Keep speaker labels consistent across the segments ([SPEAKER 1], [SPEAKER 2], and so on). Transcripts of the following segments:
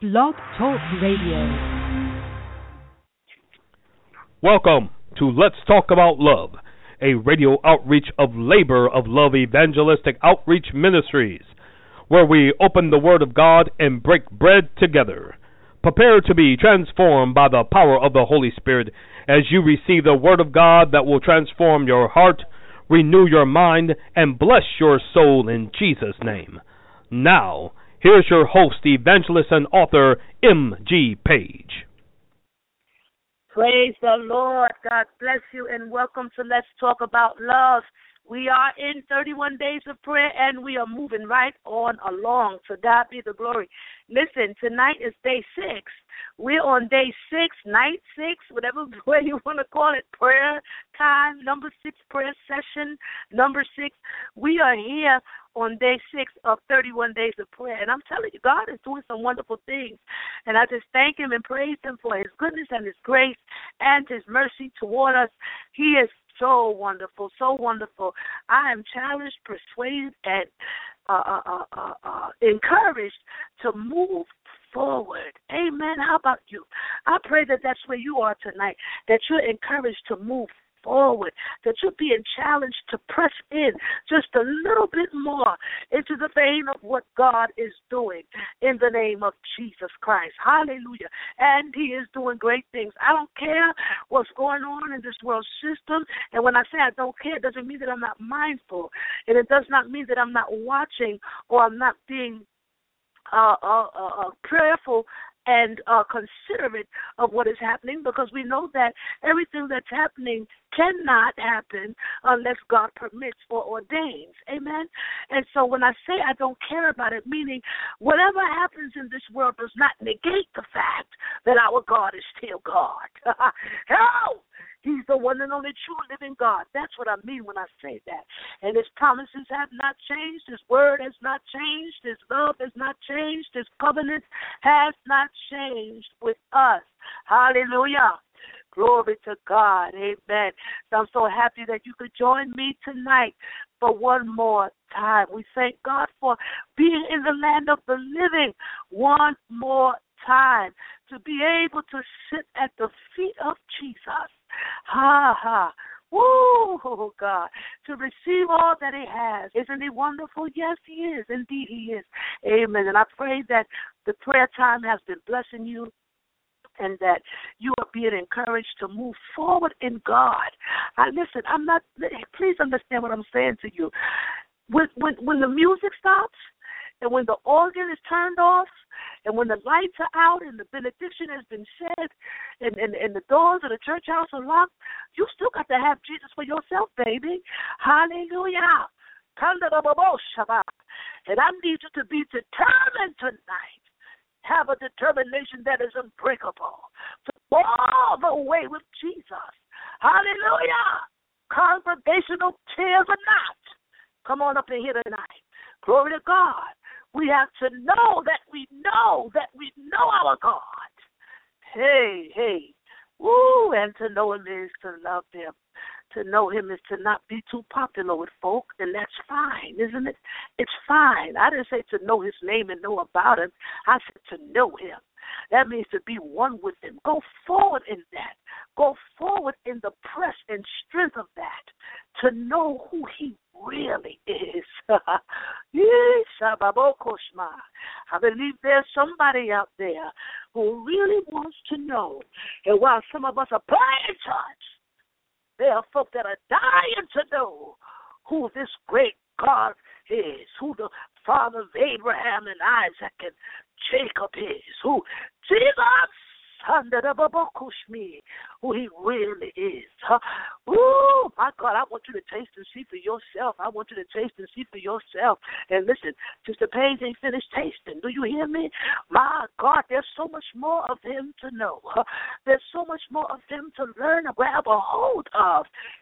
[SPEAKER 1] Blog Talk Radio.
[SPEAKER 2] Welcome to Let's Talk About Love, a radio outreach of Labor of Love Evangelistic Outreach Ministries, where we open the Word of God and break bread together. Prepare to be transformed by the power of the Holy Spirit as you receive the Word of God that will transform your heart, renew your mind, and bless your soul in Jesus' name. Now, here's your host, evangelist, and author, M.G. Page.
[SPEAKER 3] Praise the Lord. God bless you, and welcome to Let's Talk About Love. We are in 31 days of prayer, and we are moving right on along. To God be the glory. Listen, tonight is day 6. We're on day 6, night 6, whatever way you want to call it, prayer time, number 6, prayer session, number 6. We are here on day 6 of 31 days of prayer. And I'm telling you, God is doing some wonderful things. And I just thank him and praise him for his goodness and his grace and his mercy toward us. He is so wonderful, so wonderful. I am challenged, persuaded, and encouraged to move forward. Amen. How about you? I pray that that's where you are tonight, that you're encouraged to move forward, that you're being challenged to press in just a little bit more into the vein of what God is doing in the name of Jesus Christ. Hallelujah. And he is doing great things. I don't care what's going on in this world system. And when I say I don't care, it doesn't mean that I'm not mindful. And it does not mean that I'm not watching or I'm not being prayerful and considerate of what is happening, because we know that everything that's happening cannot happen unless God permits or ordains. Amen? And so when I say I don't care about it, meaning whatever happens in this world does not negate the fact that our God is still God. Hello! He's the one and only true living God. That's what I mean when I say that. And his promises have not changed. His word has not changed. His love has not changed. His covenant has not changed with us. Hallelujah. Glory to God. Amen. So I'm so happy that you could join me tonight for one more time. We thank God for being in the land of the living one more time, to be able to sit at the feet of Jesus. Ha, ha. Woo, God, to receive all that he has. Isn't he wonderful? Yes, he is. Indeed, he is. Amen. And I pray that the prayer time has been blessing you, and that you are being encouraged to move forward in God. Listen, please understand what I'm saying to you. When the music stops, and when the organ is turned off, and when the lights are out and the benediction has been said, and the doors of the church house are locked, you still got to have Jesus for yourself, baby. Hallelujah. And I need you to be determined tonight. Have a determination that is unbreakable to go all the way with Jesus. Hallelujah. Congregational tears or not. Come on up in here tonight. Glory to God. We have to know that we know our God. Hey. Woo, and to know him is to love him. To know him is to not be too popular with folk, and that's fine, isn't it? It's fine. I didn't say to know his name and know about him. I said to know him. That means to be one with him. Go forward in that. Go forward in the press and strength of that. To know who he really is. I believe there's somebody out there who really wants to know. And while some of us are playing church, there are folk that are dying to know who this great God is, who the father of Abraham and Isaac and Jacob is, who Jesus, who he really is. Oh, my God, I want you to taste and see for yourself. I want you to taste and see for yourself. And listen, Sister Page ain't finished tasting. Do you hear me? My God, there's so much more of him to know. There's so much more of him to learn or grab a hold of.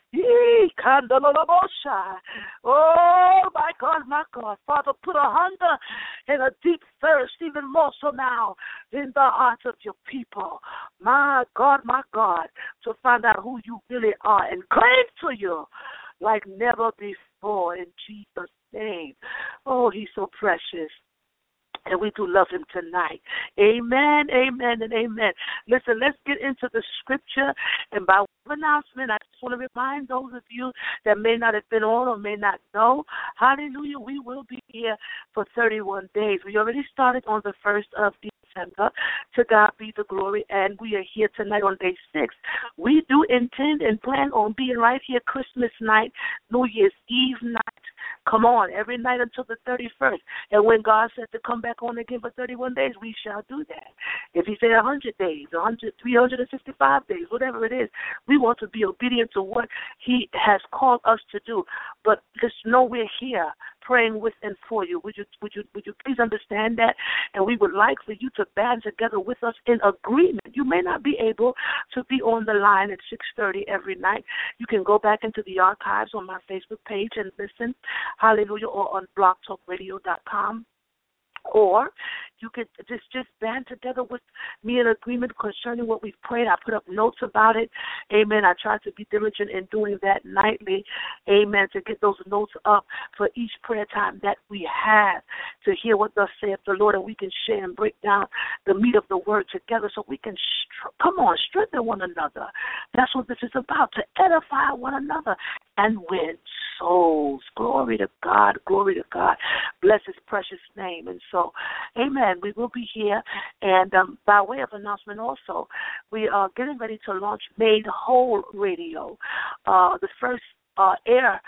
[SPEAKER 3] Oh, my God. Father, put a hunger and a deep thirst, even more so now, in the hearts of your people. My God, to find out who you really are and claim to you like never before in Jesus' name. Oh, he's so precious. And we do love him tonight. Amen, amen, and amen. Listen, let's get into the scripture. And by way of announcement, I just want to remind those of you that may not have been on or may not know, hallelujah, we will be here for 31 days. We already started on the 1st of December. To God be the glory. And we are here tonight on day 6. We do intend and plan on being right here Christmas night, New Year's Eve night. Come on, every night until the 31st. And when God said to come back on again for 31 days, we shall do that. If he said 100 days, 365 days, whatever it is, we want to be obedient to what he has called us to do. But just know we're here praying with and for you. Would you please understand that? And we would like for you to band together with us in agreement. You may not be able to be on the line at 6:30 every night. You can go back into the archives on my Facebook page and listen, hallelujah, or on blogtalkradio.com. Or you could just band together with me in agreement concerning what we've prayed. I put up notes about it. Amen. I try to be diligent in doing that nightly. Amen. To get those notes up for each prayer time that we have, to hear what thus saith the Lord, and we can share and break down the meat of the word together so we can, strengthen one another. That's what this is about, to edify one another and win souls. Glory to God. Glory to God. Bless his precious name. And so, amen, we will be here. And by way of announcement also, we are getting ready to launch Made Whole Radio. The first air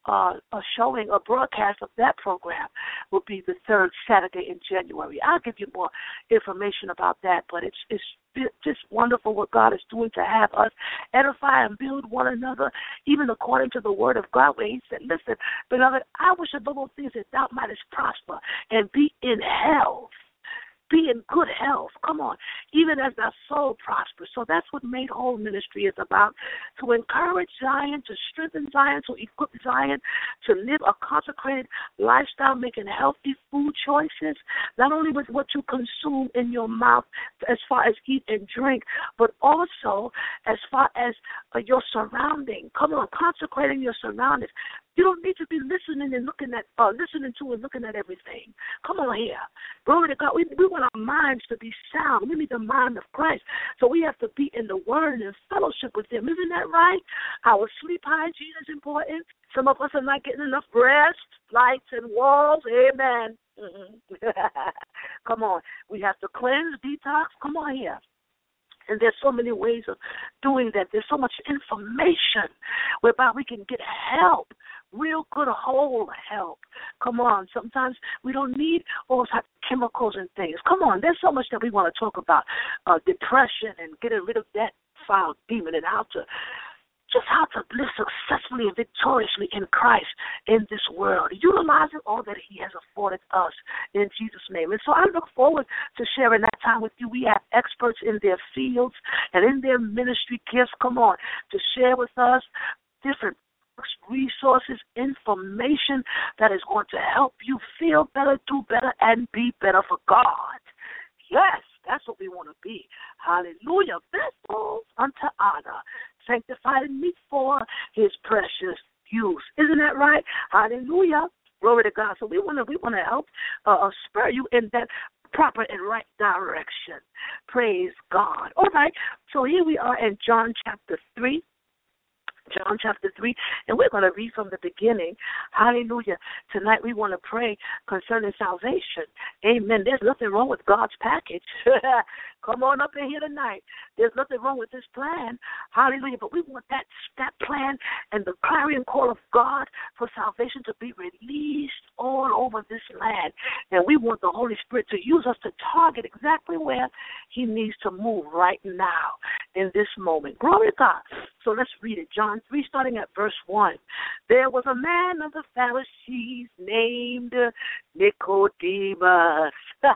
[SPEAKER 3] showing a broadcast of that program will be the 3rd Saturday in January. I'll give you more information about that, but it's just wonderful what God is doing to have us edify and build one another, even according to the word of God, where he said, listen, beloved, I wish above all things that thou mightest prosper and be in health. Be in good health. Come on. Even as thy soul prospers. So that's what Made Whole Ministry is about. To encourage Zion, to strengthen Zion, to equip Zion, to live a consecrated lifestyle, making healthy food choices, not only with what you consume in your mouth as far as eat and drink, but also as far as your surrounding. Come on, consecrating your surroundings. You don't need to be listening and looking at everything. Come on here. Glory to God. We want our minds to be sound. We need the mind of Christ. So we have to be in the Word and in fellowship with Him. Isn't that right? Our sleep hygiene is important. Some of us are not getting enough rest, lights, and walls. Amen. Come on. We have to cleanse, detox. Come on here. And there's so many ways of doing that. There's so much information whereby we can get help, real good whole help. Come on. Sometimes we don't need all types of chemicals and things. Come on. There's so much that we want to talk about. Depression and getting rid of that foul demon and how to live successfully and victoriously in Christ in this world, utilizing all that he has afforded us in Jesus' name. And so I look forward to sharing that time with you. We have experts in their fields and in their ministry gifts, come on, to share with us different resources, information that is going to help you feel better, do better, and be better for God. Yes, that's what we want to be. Hallelujah. Vessels unto honor, sanctified and meet for his precious use. Isn't that right? Hallelujah. Glory to God. So we want to help spur you in that proper and right direction. Praise God. All right. So here we are in John chapter 3. John chapter 3, and we're going to read from the beginning. Hallelujah. Tonight we want to pray concerning salvation. Amen. There's nothing wrong with God's package. Come on up in here tonight. There's nothing wrong with this plan. Hallelujah. But we want that plan and the clarion call of God for salvation to be released all over this land. And we want the Holy Spirit to use us to target exactly where he needs to move right now in this moment. Glory to God. So let's read it. John 3, starting at verse 1. There was a man of the Pharisees named Nicodemus.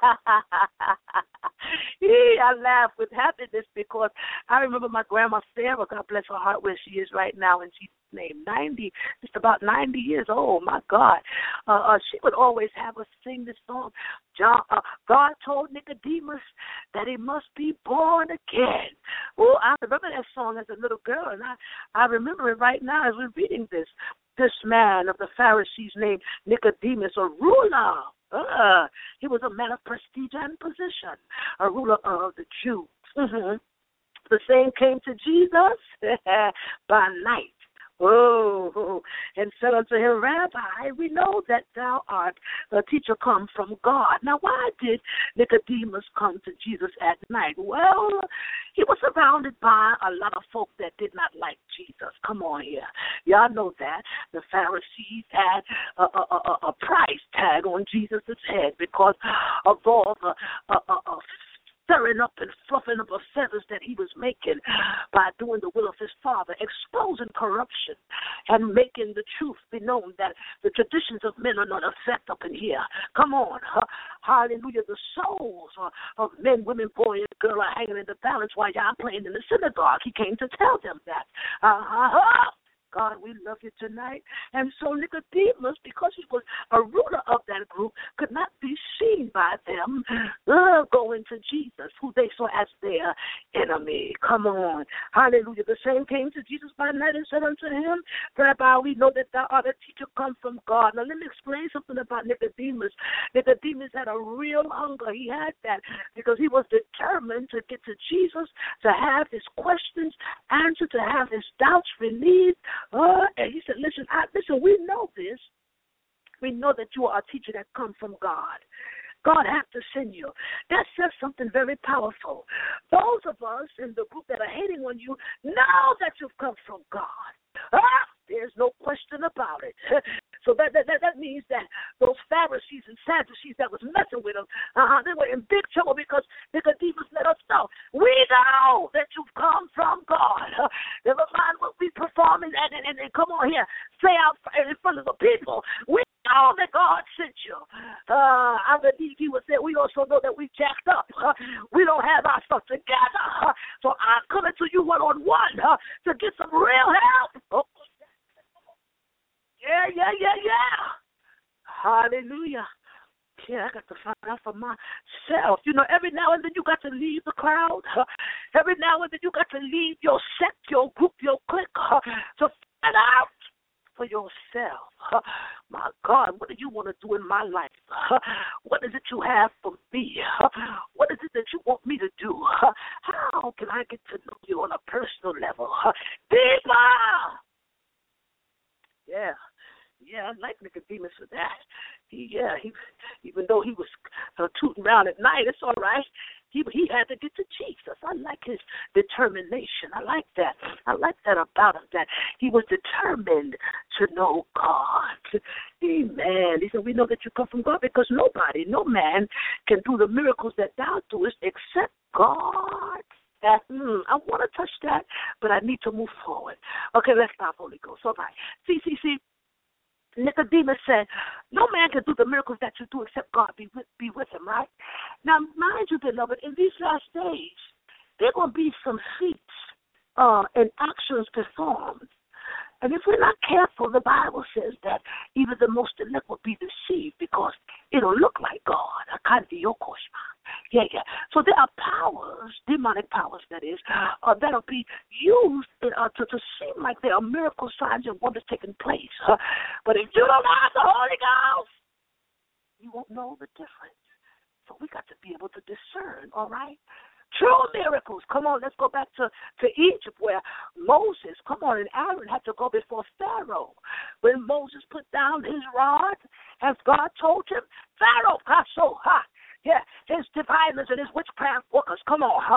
[SPEAKER 3] I laugh with happiness because I remember my grandma Sarah, God bless her heart, where she is right now in Jesus' name, 90, just about 90 years old, my God. She would always have us sing this song. God told Nicodemus that he must be born again. Oh, I remember that song as a little girl, and I remember it right now as we're reading this. This man of the Pharisees named Nicodemus, a ruler He was a man of prestige and position, a ruler of the Jews. The same came to Jesus by night. Oh, and said unto him, Rabbi, we know that thou art a teacher come from God. Now, why did Nicodemus come to Jesus at night? Well, he was surrounded by a lot of folk that did not like Jesus. Come on here. Y'all know that. The Pharisees had a price tag on Jesus' head because of all the stirring up and fluffing up of feathers that he was making by doing the will of his Father, exposing corruption and making the truth be known that the traditions of men are not effect up in here. Come on. Hallelujah. The souls of men, women, boy, and girl are hanging in the balance while y'all playing in the synagogue. He came to tell them that. God, we love you tonight. And so Nicodemus, because he was a ruler of that group, could not be seen by them going to Jesus, who they saw as their enemy. Come on. Hallelujah. The same came to Jesus by night and said unto him, Rabbi, we know that thou art a teacher come from God. Now, let me explain something about Nicodemus. Nicodemus had a real hunger. He had that because he was determined to get to Jesus, to have his questions answered, to have his doubts relieved. And he said, listen, we know this. We know that you are a teacher that comes from God. God has to send you. That says something very powerful. Those of us in the group that are hating on you know that you've come from God. There's no question about it. So that means that those Pharisees and Sadducees that was messing with them, they were in big trouble because Nicodemus let us know. We know that you've come from God. Never mind what we perform and come on here, say out in front of the people. We know that God sent you. I believe he would say we also know that we jacked up. We don't have our stuff together. So I'm coming to you one-on-one to get some real help. Oh. Yeah. Hallelujah. Yeah, I got to find out for myself. You know, every now and then you got to leave the crowd. Every now and then you got to leave your sect, your group, your clique to find out for yourself. My God, what do you want to do in my life? What is it you have for me? What is it that you want me to do? How can I get to know you on a personal level? Deeper! Yeah, I like Nicodemus for that. He even though he was tooting around at night, it's all right. He had to get to Jesus. I like his determination. I like that. I like that about him, that he was determined to know God. Amen. He said, we know that you come from God because no man can do the miracles that thou doest except God. I want to touch that, but I need to move forward. Okay, let's stop, Holy Ghost. All right. See. Nicodemus said, no man can do the miracles that you do except God be with him, right? Now, mind you, beloved, in these last days, there are going to be some feats and actions performed. And if we're not careful, the Bible says that even the most elect will be deceived because it'll look like God. Yeah. So there are powers, demonic powers, that is, that'll be used to seem like there are miracle signs and wonders taking place. But if you don't have the Holy Ghost, you won't know the difference. So we got to be able to discern, all right? True miracles. Come on, let's go back to Egypt where Moses, and Aaron had to go before Pharaoh. When Moses put down his rod, as God told him, Pharaoh got so hot. Yeah, his diviners and his witchcraft workers, they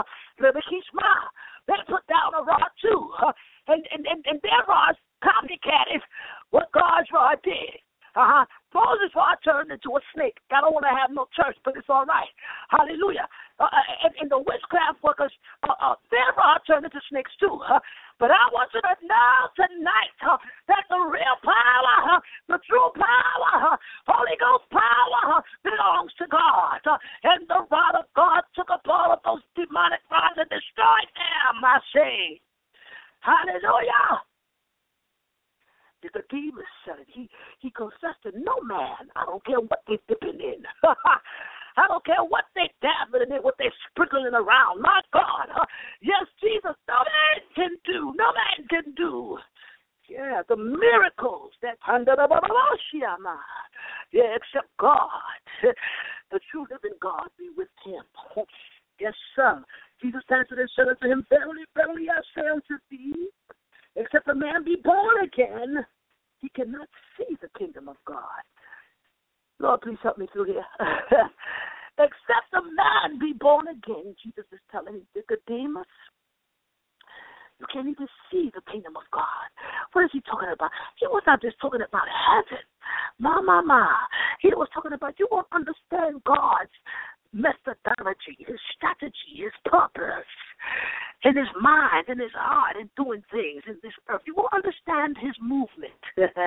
[SPEAKER 3] put down a rod too. And their rods copycatted what God's rod did. Moses' rod turned into a snake. I don't want to have no church, but it's all right. Hallelujah. And the witchcraft workers, their rod turned into snakes too. But I want you to know tonight that the real power, the true power, Holy Ghost power belongs to God. And the rod of God took up all of those demonic rods and destroyed them, I say. Hallelujah. Nicodemus said it. He confessed to no man. I don't care what they're dipping in. I don't care what they're dabbling in, what they're sprinkling around. My God. Yes, Jesus, no man can do. No man can do. Yeah, the miracles that except God. the true living God be with him. Yes, sir. Jesus answered and said unto him, Verily, verily, I say unto thee, except a man be born again, he cannot see the kingdom of God. Lord, please help me through here. Except a man be born again, Jesus is telling Nicodemus, you can't even see the kingdom of God. What is he talking about? He was not just talking about heaven. He was talking about you won't understand God's methodology, his strategy, his purpose, in his mind, in his heart, in doing things in this earth. You will understand his movement.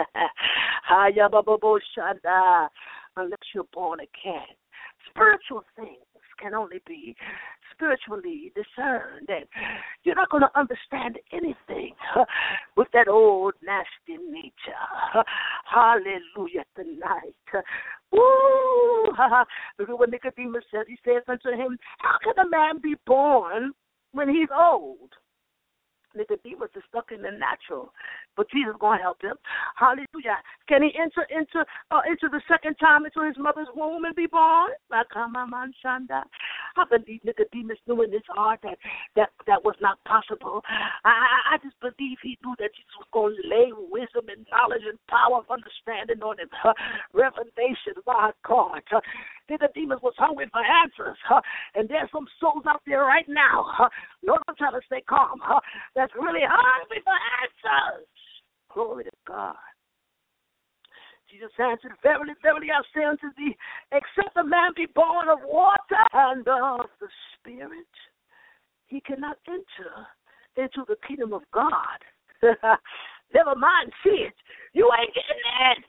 [SPEAKER 3] Unless you're born again. Spiritual things can only be spiritually discerned. And you're not going to understand anything with that old nasty nature. Hallelujah tonight. Woo! Look at what Nicodemus says. He says unto him, how can a man be born when he's old? Nicodemus is stuck in the natural, but Jesus is going to help him. Hallelujah. Can he enter into the second time into his mother's womb and be born? I believe Nicodemus knew in his heart that was not possible. I just believe he knew that Jesus was going to lay wisdom and knowledge and power of understanding on him. Revelation, my God. Nicodemus was hungry for answers, and there's some souls out there right now. Lord, I'm trying to stay calm. That's really hungry for answers. Glory to God. Jesus answered, Verily, verily, I say unto thee, except a man be born of water and of the Spirit, he cannot enter into the kingdom of God. Never mind, see it. You ain't getting it.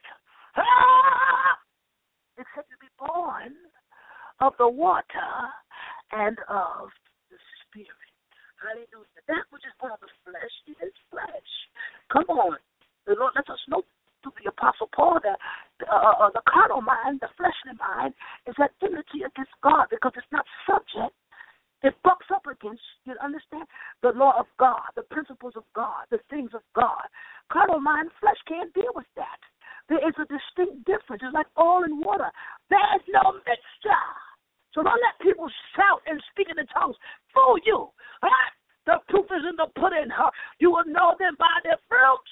[SPEAKER 3] Except to be born of the water and of the Spirit. Hallelujah. That which is born of the flesh is flesh. Come on. The Lord lets us know through the Apostle Paul that the carnal mind, the fleshly mind, is at enmity against God because it's not subject. It bucks up against, you understand, the law of God, the principles of God, the things of God. Carnal mind, flesh can't deal with that. There is a distinct difference. It's like oil and water. There is no mixture. So don't let people shout and speak in the tongues. Fool you. The proof is in the pudding. You will know them by their fruit.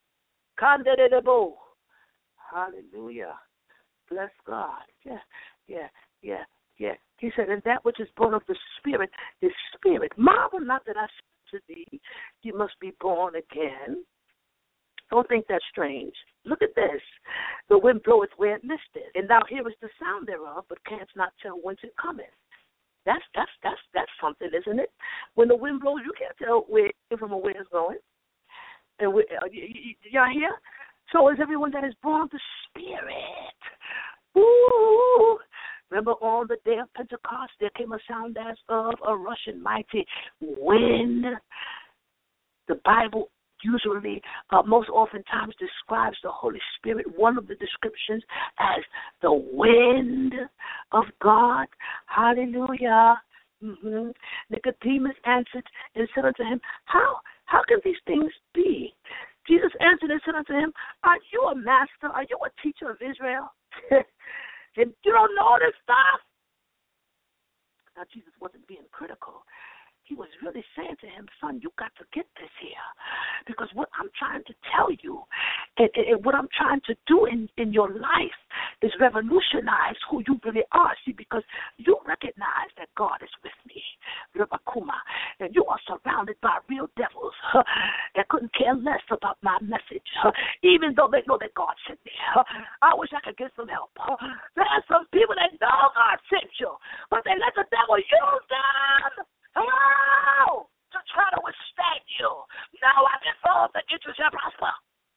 [SPEAKER 3] Hallelujah. Bless God. Yeah. He said, and that which is born of the Spirit is spirit. Marvel not that I said to thee, you must be born again. Don't think that's strange. Look at this. The wind bloweth where it listeth, and thou hearest the sound thereof, but canst not tell whence it cometh. That's something, isn't it? When the wind blows, you can't tell where it's going. And y'all hear? So is everyone that is born of the Spirit. Ooh. Remember on the day of Pentecost, there came a sound as of a rushing mighty wind. The Bible usually, most oftentimes describes the Holy Spirit, one of the descriptions, as the wind of God. Hallelujah. Mm-hmm. Nicodemus answered and said unto him, How can these things be? Jesus answered and said unto him, are you a master? Are you a teacher of Israel? And you don't know this stuff? Now, Jesus wasn't being critical. He was really saying to him, son, you got to get this here. Because what I'm trying to tell you and what I'm trying to do in your life is revolutionize who you really are. See, because you recognize that God is with me, Rabakuma, and you are surrounded by real devils that couldn't care less about my message, even though they know that God sent me. I wish I could get some help. There are some people that know God sent you, but they let the devil use them. To try to withstand you. Now I can fall that you shall prosper.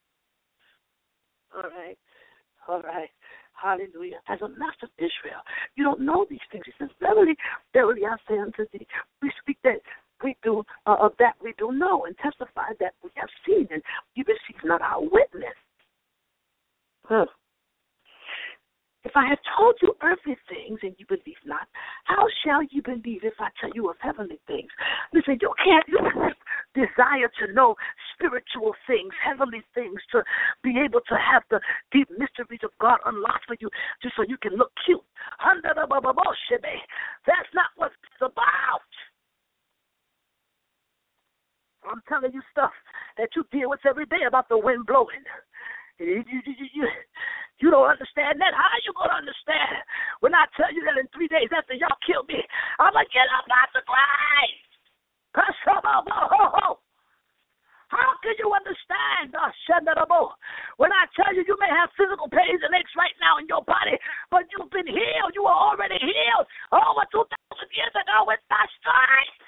[SPEAKER 3] All right. Hallelujah. As a master of Israel, you don't know these things. He says, verily, verily, I say unto thee, we speak that we do, of that we do know, and testify that we have seen, and you receive not our witness. If I have told you earthly things and you believe not, how shall you believe if I tell you of heavenly things? Listen, you can't desire to know spiritual things, heavenly things, to be able to have the deep mysteries of God unlocked for you just so you can look cute. That's not what it's about. I'm telling you stuff that you deal with every day about the wind blowing. You don't understand that. How are you going to understand when I tell you that in 3 days after y'all kill me, I'm going to get up out the grave? How can you understand, when I tell you you may have physical pains and aches right now in your body, but you've been healed. You are already healed over 2,000 years ago with my stripes.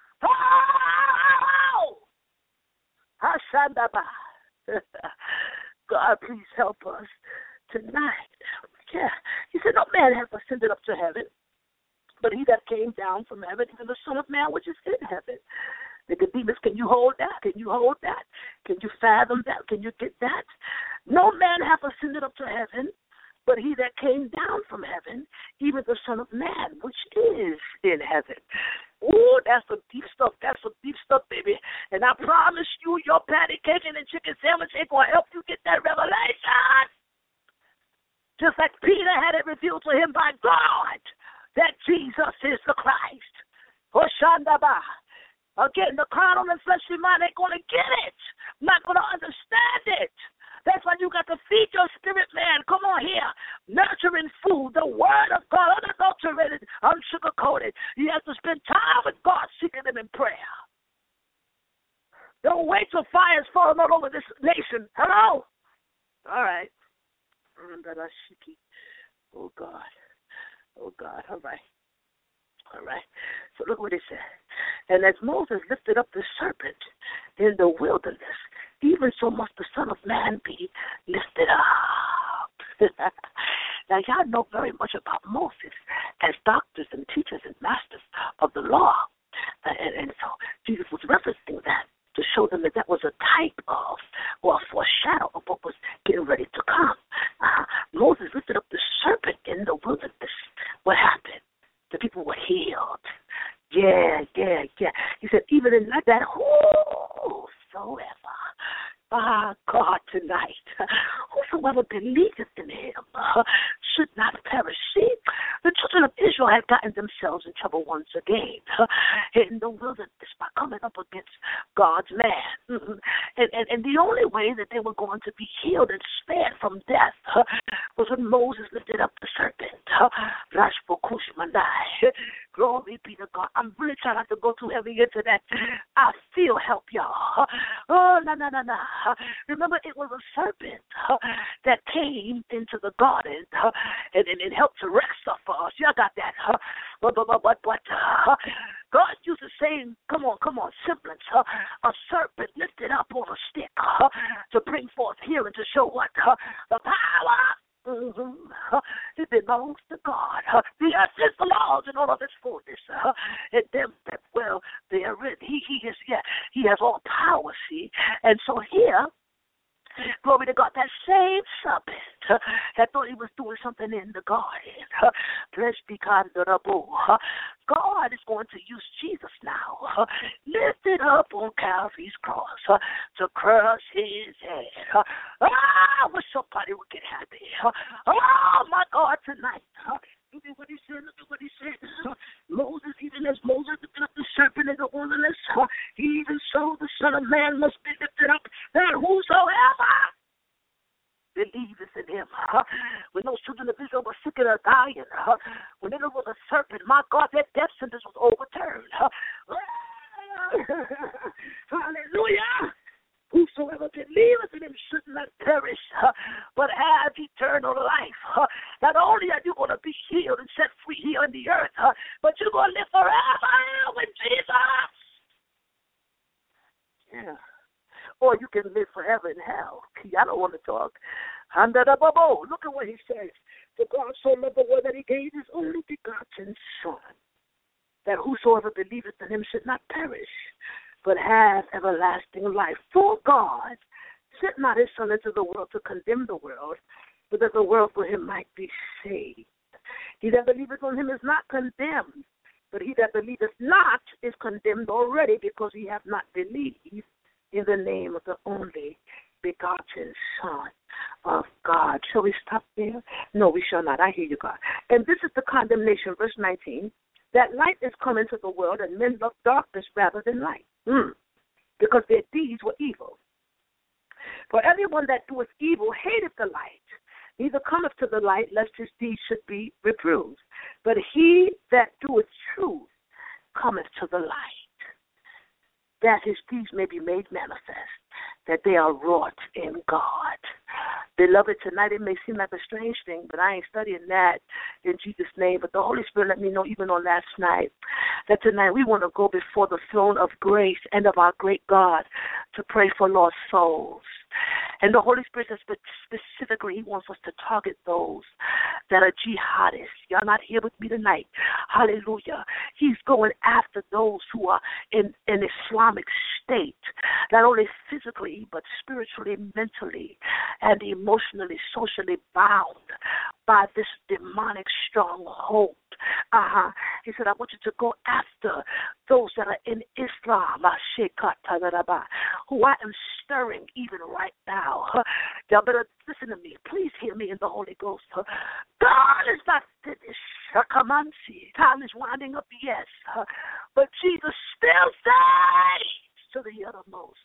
[SPEAKER 3] God, please help us tonight. Yeah. He said, no man hath ascended up to heaven, but he that came down from heaven, even the Son of Man which is in heaven. Nicodemus, can you hold that? Can you hold that? Can you fathom that? Can you get that? No man hath ascended up to heaven, but he that came down from heaven, even the Son of Man which is in heaven. Ooh, that's some deep stuff. That's some deep stuff, baby. And I promise you, your patty cake and chicken sandwich ain't going to help you get that revelation. Just like Peter had it revealed to him by God that Jesus is the Christ. Hoshandaba. Again, the carnal and fleshly mind ain't going to get it. Not going to understand it. That's why you got to feed your spirit, man. Come on here. Nurturing food, the word of God, unadulterated, unsugar-coated. You have to spend time with God, seeking him in prayer. Don't wait till fire's falling all over this nation. Hello? All right. Oh, God. Oh, God. All right. All right. So look what it said. And as Moses lifted up the serpent in the wilderness, even so must the Son of Man be lifted up. Now, y'all know very much about Moses as doctors and teachers and masters of the law. And so Jesus was referencing that to show them that that was a type of or a foreshadow of what was getting ready to come. Moses lifted up the serpent in the wilderness. What happened? The people were healed. Yeah. He said, even in that, whosoever, God, tonight, whosoever believeth in him should not perish. See, the children of Israel had gotten themselves in trouble once again in the wilderness by coming up against God's man. And the only way that they were going to be healed and spared from death was when Moses lifted up the serpent. Glory be to God. I'm really trying not to go too heavy into that. I feel help, y'all. Oh, no. Remember, it was a serpent that came into the garden and it helped to wreck stuff for us. Y'all got that? But God used the same, come on, semblance. A serpent lifted up on a stick to bring forth healing, to show what? The power. It belongs to God. The earth is the Lord's and all of its fullness. And them that well therein. He has all power, see. And so here, glory to God, that same serpent that thought he was doing something in the garden. Blessed be God. God is going to use Jesus now, lifted up on Calvary's cross to crush his head. I wish somebody would get happy. Oh, my God, tonight. Look at what he said. Moses, even as Moses lifted up the serpent in the wilderness, even so the Son of Man must be lifted up, that whosoever believeth in him. When those children of Israel were sick and dying, when there was a serpent, my God, that death sentence was overturned. Hallelujah. Whosoever believeth in him should not perish, but have eternal life. Not only are you going to be healed and set free here on the earth, but you're going to live forever with Jesus. Yeah. Or you can live forever in hell. I don't want to talk. Look at what he says. For God so loved the world that he gave his only begotten Son, that whosoever believeth in him should not perish, but have everlasting life. For God sent not his Son into the world to condemn the world, but that the world for him might be saved. He that believeth on him is not condemned, But he that believeth not is condemned already, because he hath not believed in the name of the only begotten Son of God. Shall we stop there? No, we shall not. I hear you, God. And this is the condemnation, verse 19, that light is come into the world, and men love darkness rather than light, because their deeds were evil. For everyone that doeth evil hateth the light, neither cometh to the light, lest his deeds should be reproved. But he that doeth truth cometh to the light, that his deeds may be made manifest, that they are wrought in God. Beloved, tonight it may seem like a strange thing, but I ain't studying that in Jesus' name. But the Holy Spirit let me know even on last night that tonight we want to go before the throne of grace and of our great God to pray for lost souls. And the Holy Spirit says specifically He wants us to target those that are jihadists. Y'all not here with me tonight. Hallelujah. He's going after those who are in an Islamic state, not only physically, but spiritually, mentally, and emotionally, socially bound by this demonic stronghold. He said, I want you to go after those that are in Islam, who I am stirring even right now. Y'all better listen to me. Please hear me in the Holy Ghost. God is not finished. Time is winding up, yes. But Jesus still saves to the uttermost.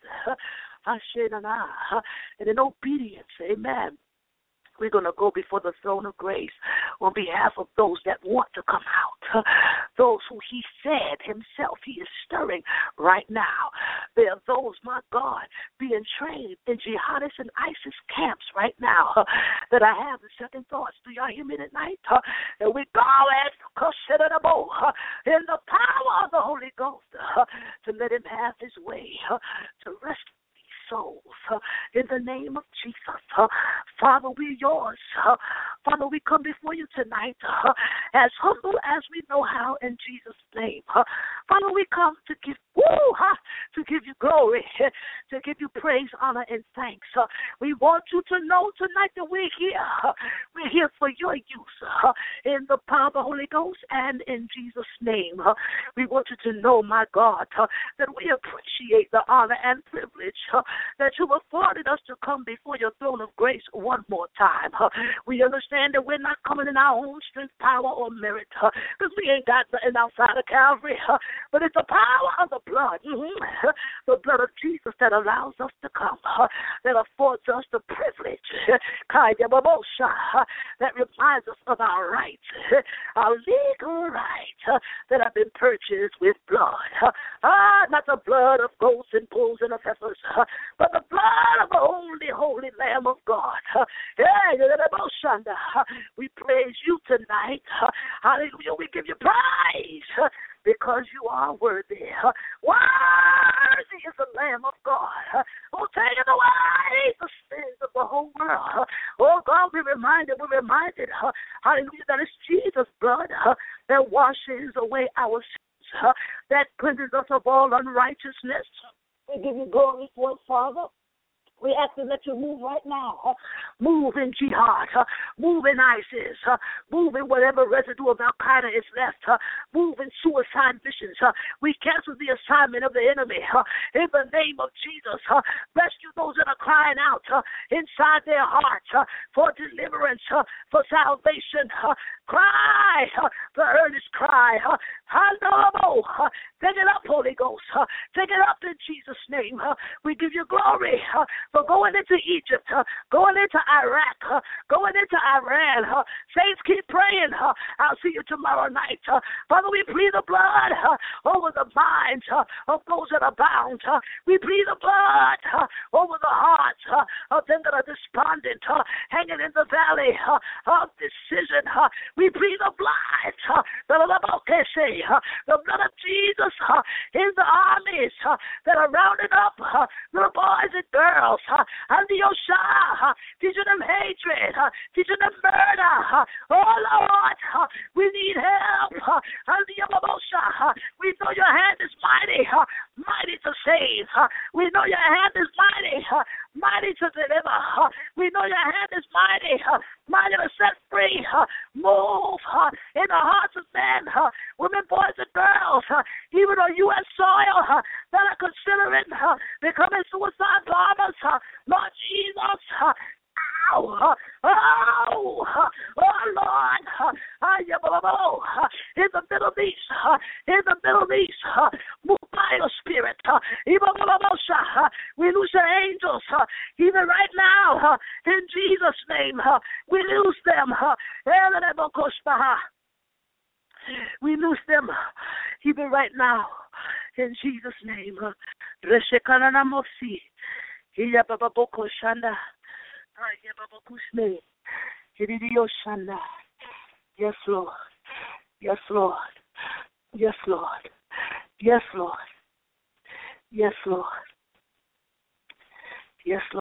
[SPEAKER 3] And in obedience, amen, we're going to go before the throne of grace on behalf of those that want to come out, those who He said Himself He is stirring right now. There are those, my God, being trained in jihadist and ISIS camps right now that I have the second thoughts. Do y'all hear me tonight? And we go and in the power of the Holy Ghost to let Him have His way, to rescue souls in the name of Jesus. Father, we're yours. Father, we come before you tonight as humble as we know how in Jesus' name. Father, we come to give you glory, to give you praise, honor, and thanks. We want you to know tonight that we're here. We're here for your use in the power of the Holy Ghost and in Jesus' name. We want you to know, my God, that we appreciate the honor and privilege that you afforded us to come before your throne of grace one more time. We understand that we're not coming in our own strength, power, or merit, because we ain't got nothing outside of Calvary, but it's the power of the blood, the blood of Jesus that allows us to come, that affords us the privilege, that reminds us of our rights, our legal rights that have been purchased with blood. Not the blood of goats and bulls and of heifers, but the blood of the only holy Lamb of God. We praise you tonight. Hallelujah. We give you praise because you are worthy. Worthy is the Lamb of God who taketh away the sins of the whole world. Oh God, we're reminded, hallelujah, that it's Jesus' blood that washes away our sins, that cleanses us of all unrighteousness. We give you glory for it, Father. We ask you that you move right now. Move in jihad. Move in ISIS. Move in whatever residue of Al-Qaeda is left. Move in suicide missions. We cancel the assignment of the enemy. In the name of Jesus, rescue those that are crying out inside their hearts for deliverance, for salvation. Cry, the earnest cry. Take it up, Holy Ghost. Take it up in Jesus' name. We give you glory for going into Egypt, going into Iraq, going into Iran. Saints, keep praying. I'll see you tomorrow night. Father, we plead the blood over the minds of those that are bound. We plead the blood over the hearts of them that are despondent, hanging in the valley of decision. We plead the blood, the blood of Jesus in the armies that are rounded up little boys and girls. And the Osha, teaching them hatred, teaching them murder. Oh Lord, we need help. And the Osha, we know your hand is mighty, mighty to save. We know your hand is mighty, mighty to deliver. We know your hand is mighty, mighty to set free. Move in the hearts of men, women, boys, and girls. even on U.S. soil, that are considering becoming suicide bombers. Lord Jesus, oh, Lord, in the Middle East, move by your Spirit. We lose your angels, even right now, in Jesus' name. We lose them. We lose them, even right now, in Jesus' name. Yes, Lord. Yes, Lord. Yes, Lord. Yes, Lord. Yes, Lord. Yes,